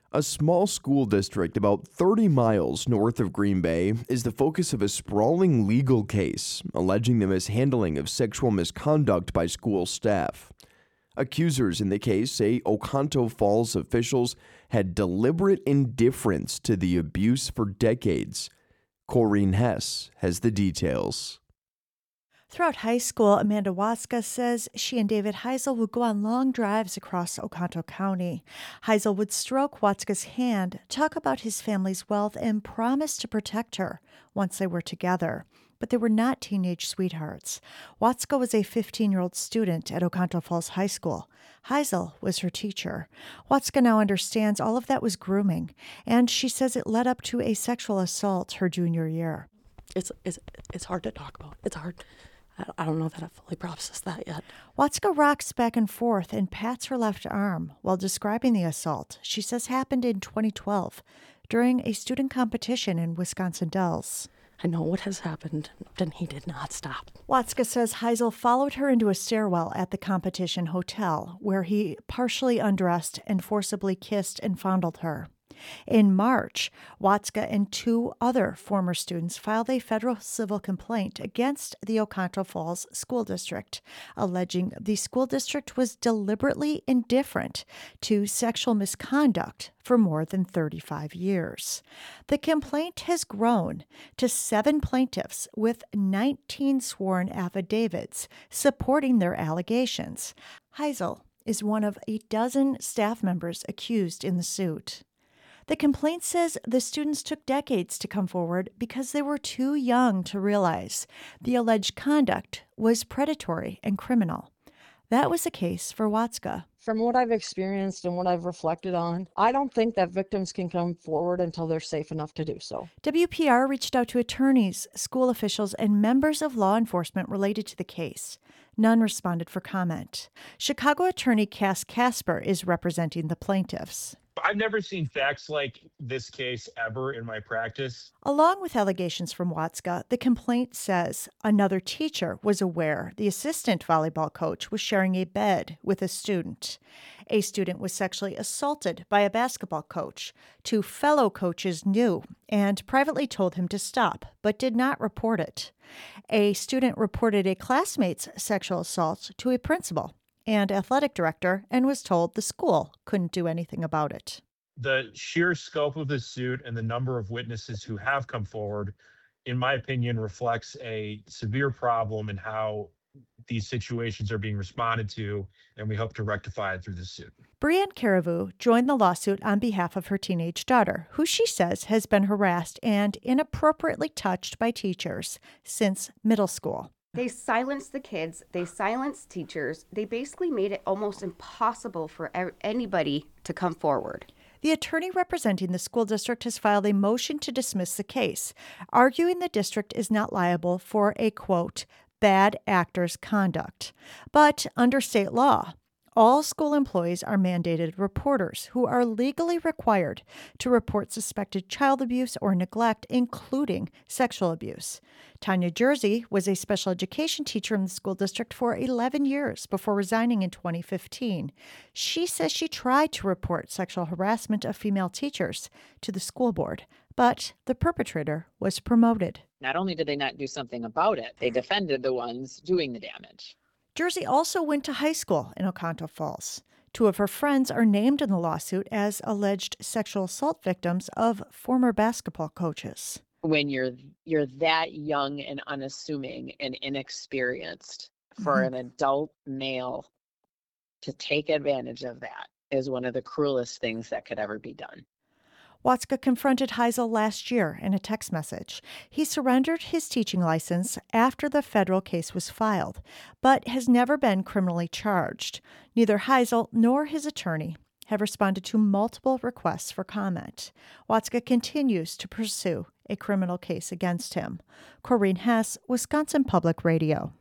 A small school district about 30 miles north of Green Bay is the focus of a sprawling legal case alleging the mishandling of sexual misconduct by school staff. Accusers in the case say Oconto Falls officials had deliberate indifference to the abuse for decades. Corrine Hess has the details. Throughout high school, Amanda Watzka says she and David Heisel would go on long drives across Oconto County. Heisel would stroke Watzka's hand, talk about his family's wealth, and promise to protect her once they were together. But they were not teenage sweethearts. Watzka was a 15-year-old student at Oconto Falls High School. Heisel was her teacher. Watzka now understands all of that was grooming, and she says it led up to a sexual assault her junior year. It's hard to talk about. It's hard. I don't know that I've fully processed that yet. Watzka rocks back and forth and pats her left arm while describing the assault she says happened in 2012 during a student competition in Wisconsin Dells. I know what has happened, and he did not stop. Watzka says Heisel followed her into a stairwell at the competition hotel, where he partially undressed and forcibly kissed and fondled her. In March, Watzka and two other former students filed a federal civil complaint against the Oconto Falls School District, alleging the school district was deliberately indifferent to sexual misconduct for more than 35 years. The complaint has grown to 7 plaintiffs with 19 sworn affidavits supporting their allegations. Heisel is one of a dozen staff members accused in the suit. The complaint says the students took decades to come forward because they were too young to realize the alleged conduct was predatory and criminal. That was the case for Watzka. From what I've experienced and what I've reflected on, I don't think that victims can come forward until they're safe enough to do so. WPR reached out to attorneys, school officials, and members of law enforcement related to the case. None responded for comment. Chicago attorney Cass Casper is representing the plaintiffs. I've never seen facts like this case ever in my practice. Along with allegations from Watzka, the complaint says another teacher was aware the assistant volleyball coach was sharing a bed with a student. A student was sexually assaulted by a basketball coach. 2 fellow coaches knew and privately told him to stop, but did not report it. A student reported a classmate's sexual assault to a principal and athletic director and was told the school couldn't do anything about it. The sheer scope of the suit and the number of witnesses who have come forward, in my opinion, reflects a severe problem in how these situations are being responded to, and we hope to rectify it through this suit. Brianne Caribou joined the lawsuit on behalf of her teenage daughter, who she says has been harassed and inappropriately touched by teachers since middle school. They silenced the kids, they silenced teachers, they basically made it almost impossible for anybody to come forward. The attorney representing the school district has filed a motion to dismiss the case, arguing the district is not liable for a, quote, bad actor's conduct. But under state law, all school employees are mandated reporters who are legally required to report suspected child abuse or neglect, including sexual abuse. Tanya Jersey was a special education teacher in the school district for 11 years before resigning in 2015. She says she tried to report sexual harassment of female teachers to the school board, but the perpetrator was promoted. Not only did they not do something about it, they defended the ones doing the damage. Jersey also went to high school in Oconto Falls. 2 of her friends are named in the lawsuit as alleged sexual assault victims of former basketball coaches. When you're that young and unassuming and inexperienced, for an adult male to take advantage of that is one of the cruelest things that could ever be done. Watzka confronted Heisel last year in a text message. He surrendered his teaching license after the federal case was filed, but has never been criminally charged. Neither Heisel nor his attorney have responded to multiple requests for comment. Watzka continues to pursue a criminal case against him. Corrine Hess, Wisconsin Public Radio.